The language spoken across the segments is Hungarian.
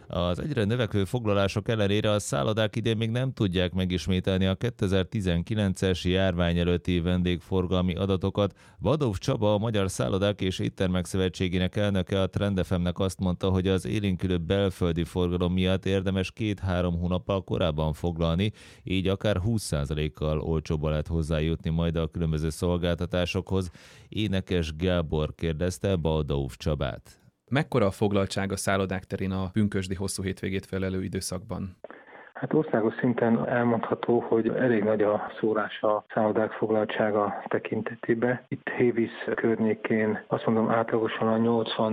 Az egyre növekvő foglalások ellenére a szállodák idén még nem tudják megismételni a 2019-es járvány előtti vendégforgalmi adatokat. Vadóf Csaba, a Magyar Szállodák és Éttermek Szövetségének elnöke a Trend FM-nek azt mondta, hogy az élénkülő belföldi forgalom miatt érdemes 2-3 hónappal korábban foglalni, így akár 20%-kal olcsóbban lehet hozzájutni majd a különböző szolgáltatásokhoz. Énekes Gábor kérdezte Vadóf Csabát. Mekkora a foglaltság a szállodák terén a pünkösdi hosszú hétvégét felelő időszakban? Hát országos szinten elmondható, hogy elég nagy a szórás a szállodák foglaltsága tekintetében. Itt Hévíz környékén azt mondom átlagosan a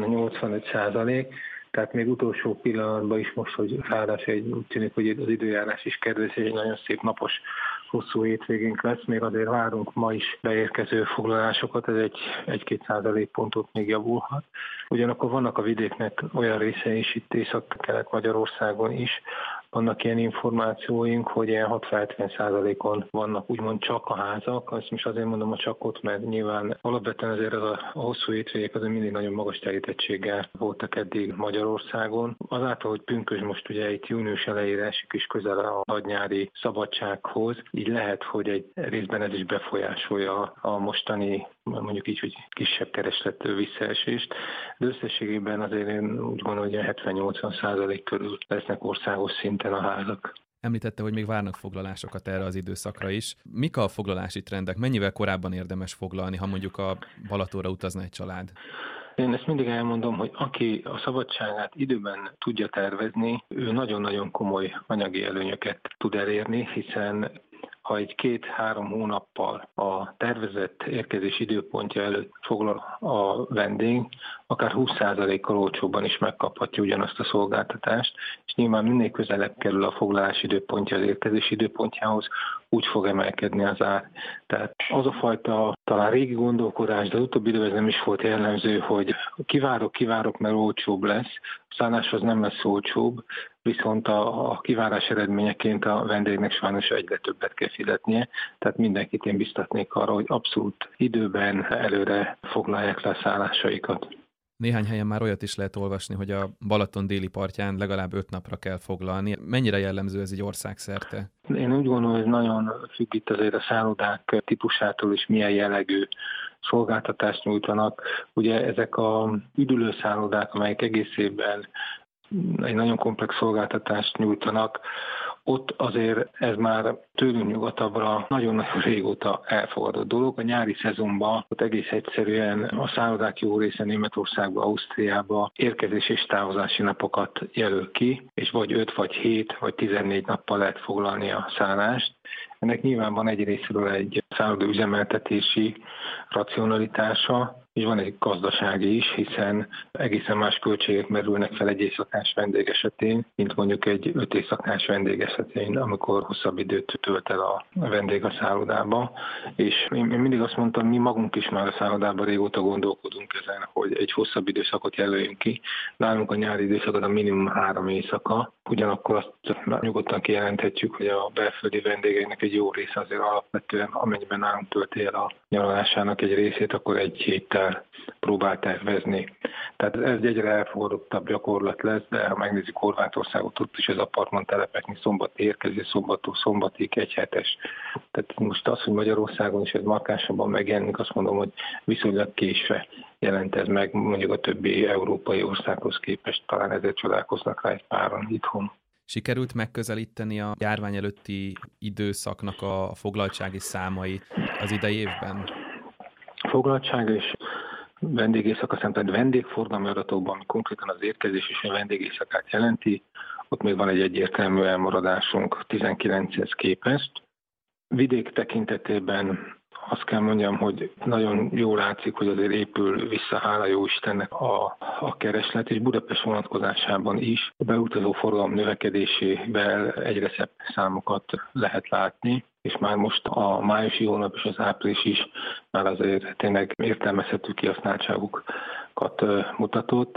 80-85%, tehát még utolsó pillanatban is most, hogy ráadásul úgy tűnik, hogy az időjárás is kedves, egy nagyon szép napos hosszú hétvégénk lesz, még azért várunk ma is beérkező foglalásokat, ez egy-két százalékpontot még javulhat. Ugyanakkor vannak a vidéknek olyan részei is, itt Észak-Kelet-Magyarországon is, vannak ilyen információink, hogy ilyen 60-70%-on vannak úgymond csak a házak. Azt most azért mondom a csakot, mert nyilván alapvetően azért a hosszú hétvégék azért mindig nagyon magas telítettséggel voltak eddig Magyarországon. Azáltal, hogy pünkösd most ugye itt június elejére esik is közel a nagynyári szabadsághoz, így lehet, hogy egy részben ez is befolyásolja a mostani, mondjuk így, hogy kisebb kereslet visszaesést, de összességében azért én úgy gondolom, hogy 70-80% körül lesznek országos szinten a házak. Említette, hogy még várnak foglalásokat erre az időszakra is. Mik a foglalási trendek? Mennyivel korábban érdemes foglalni, ha mondjuk a Balatonra utazna egy család? Én ezt mindig elmondom, hogy aki a szabadságát időben tudja tervezni, ő nagyon-nagyon komoly anyagi előnyöket tud elérni, hiszen ha egy 2-3 hónappal a tervezett érkezés időpontja előtt foglal a vendég, akár 20%-kal olcsóbban is megkaphatja ugyanazt a szolgáltatást, és nyilván minél közelebb kerül a foglalás időpontja az érkezés időpontjához, úgy fog emelkedni az ár. Tehát az a fajta talán régi gondolkodás, de az utóbbi időben nem is volt jellemző, hogy kivárok, mert olcsóbb lesz, a szálláshoz nem lesz olcsóbb, viszont a kivárás eredményeként a vendégnek sajnos egyre többet kell fizetnie, tehát mindenkit én biztatnék arra, hogy abszolút időben előre foglalják le a szállásaikat. Néhány helyen már olyat is lehet olvasni, hogy a Balaton déli partján legalább 5 napra kell foglalni. Mennyire jellemző ez így országszerte? Én úgy gondolom, hogy nagyon függ itt azért a szállodák típusától is, milyen jellegű szolgáltatást nyújtanak. Ugye ezek a üdülőszállodák, amelyek egész évben egy nagyon komplex szolgáltatást nyújtanak, ott azért ez már tőlünk nyugatabbra nagyon-nagyon régóta elfogadott dolog. A nyári szezonban ott egész egyszerűen a szállodák jó része Németországba, Ausztriába érkezés és távozási napokat jelöl ki, és vagy 5, vagy 7, vagy 14 nappal lehet foglalni a szállást. Ennek nyilván van egy részről egy szálloda üzemeltetési racionalitása, és van egy gazdasági is, hiszen egészen más költségek merülnek fel egy éjszakás vendég esetén, mint mondjuk egy 5 éjszakás vendég esetén, amikor hosszabb időt tölt el a vendég a szállodába. És én mindig azt mondtam, mi magunk is már a szállodában régóta gondolkodunk ezen, hogy egy hosszabb időszakot jelöljünk ki. Nálunk a nyári időszakot a minimum 3 éjszaka. Ugyanakkor azt nyugodtan kijelenthetjük, hogy a belföldi vendégeknek egy jó része azért alapvetően, amennyiben nálunk tölti el a nyaralásának egy részét, akkor egy héttel próbál tervezni. Tehát ez egyre elfogadottabb gyakorlat lesz, de ha megnézzük Horvátországot, ott is az apartmantelepeknél szombati érkezés, szombattól szombatig egyhetes. Tehát most az, hogy Magyarországon is ez markánsabban megjelenik, azt mondom, hogy viszonylag késve jelent ez meg mondjuk a többi európai országhoz képest, talán ezért csodálkoznak rá egy páran itthon. Sikerült megközelíteni a járvány előtti időszaknak a foglaltsági számait az idei évben? Foglaltság és vendégészaka szempontból vendégforgalmi adatokban, ami konkrétan az érkezés és a vendégészakát jelenti, ott még van egy egyértelmű elmaradásunk 19-hez képest. Vidék tekintetében azt kell mondjam, hogy nagyon jól látszik, hogy azért épül vissza, hála jó Istennek a kereslet, és Budapest vonatkozásában is a beutazó forgalom növekedésével egyre szebb számokat lehet látni, és már most a májusi hónap és az április is már azért tényleg értelmezhető kihasználtságukat mutatott.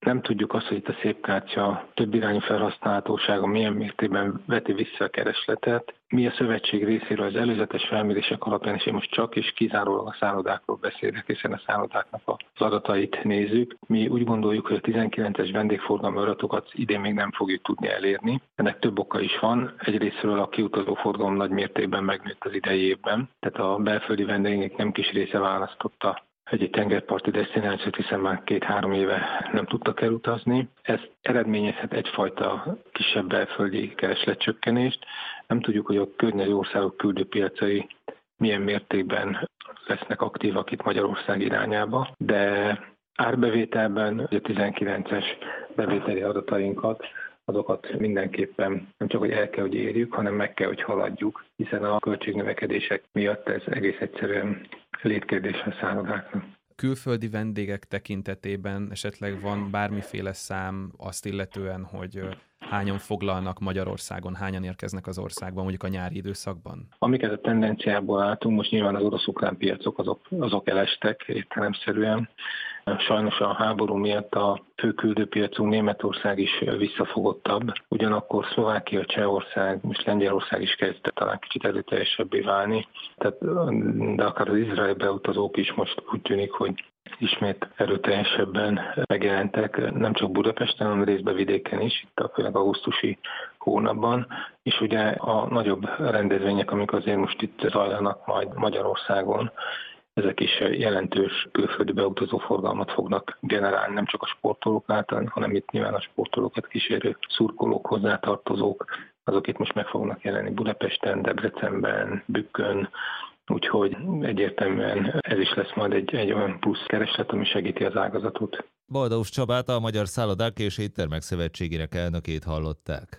Nem tudjuk azt, hogy itt a szépkártya több irányú felhasználhatósága milyen mértékben veti vissza a keresletet. Mi a szövetség részéről az előzetes felmérések alapján, és én most csak és kizárólag a szállodákról beszélek, hiszen a szállodáknak az adatait nézzük. Mi úgy gondoljuk, hogy a 19-es vendégforgalmi adatokat idén még nem fogjuk tudni elérni. Ennek több oka is van. Egyrésztről a kiutazó forgalom nagy mértékben megnőtt az idei évben, tehát a belföldi vendégek nem kis része választotta egy tengerparti desztinációt, hiszen már 2-3 éve nem tudtak elutazni. Ez eredményezhet egyfajta kisebb belföldi keresletcsökkenést. Nem tudjuk, hogy a környező országok küldőpiacai milyen mértékben lesznek aktívak itt Magyarország irányába, de árbevételben a 19-es bevételi adatainkat, azokat mindenképpen nem csak, hogy el kell, hogy érjük, hanem meg kell, hogy haladjuk, hiszen a költségnövekedések miatt ez egész egyszerűen létkérdés a szállodáknak. Külföldi vendégek tekintetében esetleg van bármiféle szám azt illetően, hogy hányan foglalnak Magyarországon, hányan érkeznek az országban, mondjuk a nyári időszakban? Amiket a tendenciából látunk, most nyilván az orosz-ukrán piacok azok elestek értelemszerűen. Sajnos a háború miatt a fő küldőpiacunk Németország is visszafogottabb, ugyanakkor Szlovákia, Csehország és Lengyelország is kezdett talán kicsit erőteljesebbé válni. Tehát, de akár az Izraelbe utazók is most úgy tűnik, hogy ismét erőteljesebben megjelentek, nem csak Budapesten, hanem részben vidéken is, itt a főleg augusztusi hónapban, és ugye a nagyobb rendezvények, amik azért most itt zajlanak majd Magyarországon, ezek is jelentős külföldi beutazó forgalmat fognak generálni, nem csak a sportolók által, hanem itt nyilván a sportolókat kísérő szurkolók, hozzátartozók, azok itt most meg fognak jelenni Budapesten, Debrecenben, Bükkön, úgyhogy egyértelműen ez is lesz majd egy olyan plusz kereslet, ami segíti az ágazatot. Baldós Csabát, a Magyar Szállodák és Éttermek Szövetségének elnökét hallották.